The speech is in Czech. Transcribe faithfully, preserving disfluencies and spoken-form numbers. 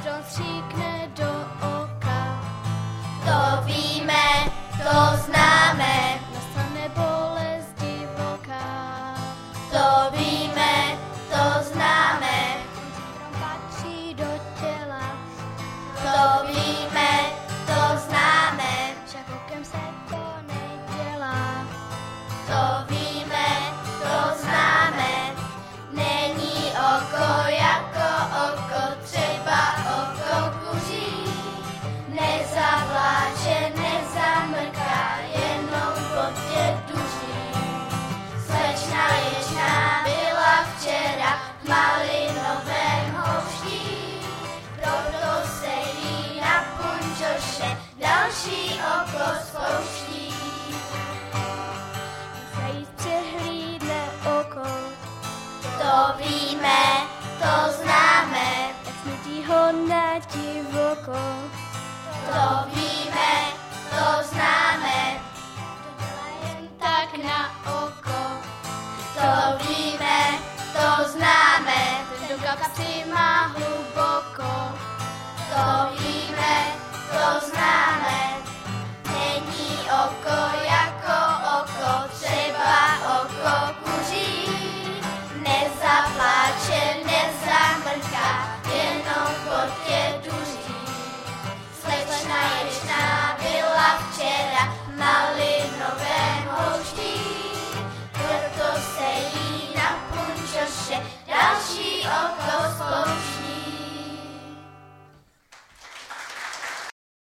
citron stříkne do oka. To víme, to známe, Nastane bolest divoká. to víme, to známe, Citron patří do těla. to víme, to známe, Však okem se to nedělá. to víme, to známe. Není oko jako oko, třeba oko kuří. Nezavláče, nezamrká, jenom po tě duří. Slečna ječná byla včera v malinovém hoští, proto se jí na punčoše další oko spouští. Se jí přehlídne oko. To víme, to známe, Tak snědí ho na divoko. to víme, to známe, To dělá jen tak na oko. to víme,